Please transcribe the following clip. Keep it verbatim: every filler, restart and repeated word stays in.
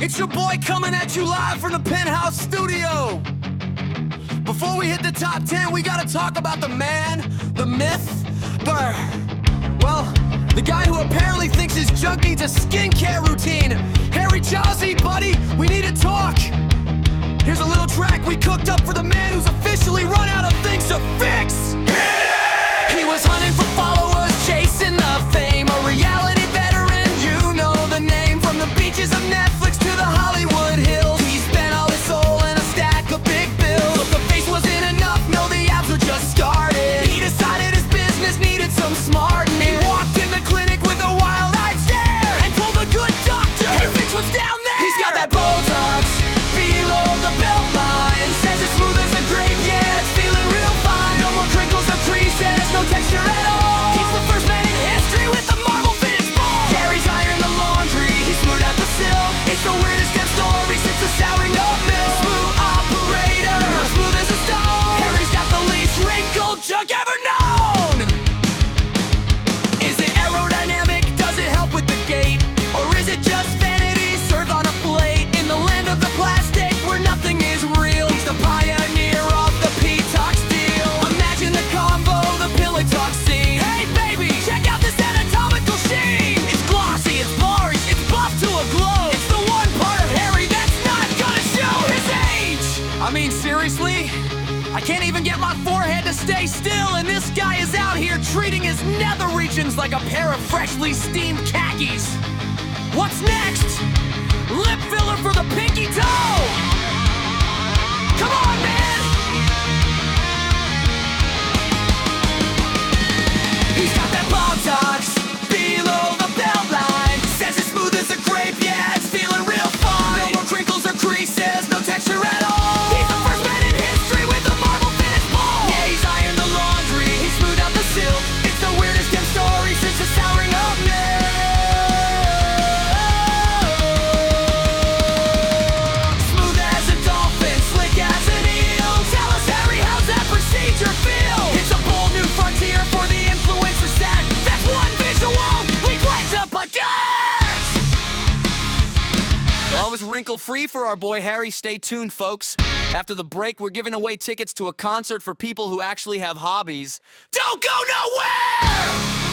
It's your boy coming at you live from the Penthouse Studio. Before we hit the top ten, we gotta talk about the man, the myth, the... well, the guy who apparently thinks his junk needs a skincare routine. Harry Jowsey, buddy, we need to talk. Here's a little track we cooked up for the man who's officially run out of things to fix. He was hunting for followers, chasing the fame, a reality veteran, you know the name. From the beaches of Netflix to the Hollywood hills, he spent all his soul in a stack of big bills. But the face wasn't enough, no, the abs were just started. He decided his business needed some smartening. He walked in the clinic with a wild-eyed stare and told the good doctor, hey, fix what's down there. He's got that Botox below the belt line, says it's smooth as a grape, yeah, it's feeling real fine. No more crinkles or creases, no texture at all. He's the first man in history with a marble finish ball. Gary's ironed the laundry, he smoothed out the silk. It's the weirdest damn story since the souring of milk. Smooth operator, smooth as a stone. Harry's got the least wrinkled junk ever known. Is it aerodynamic? Does it help with the gait? Or is it just vanity served on a plate? In the land of the plastic where nothing is real, he's the pioneer of the P-Tox deal. Imagine the combo, the pill and toxine. Hey baby, check out this anatomical sheen. It's glossy, it's blurry, it's buff to a glow. It's the one part of Harry that's not gonna show his age. I mean, seriously? I can't even get my forehead to stay still, and this guy is out here treating his nether regions like a pair of freshly steamed khakis. What's next? Lip filler for the pinky toe! Come on, man! He's got that Botox below the belt line, says it's smooth as a grape, yeah, it's feeling real fine. No more crinkles or creases, no texture at all. He's the first man in history with a marble finish ball. Yeah, he's ironed the laundry, he smoothed out the silk. It's the weirdest damn story since the souring of milk. Smooth as a dolphin, slick as an eel. Tell us, Harry, how's that procedure feel? It's a bold new frontier for the influencer set. That's one visual we'd like to possess. Well, it was wrinkle-free for our boy Harry. Stay tuned, folks. After the break, we're giving away tickets to a concert for people who actually have hobbies. Don't go nowhere!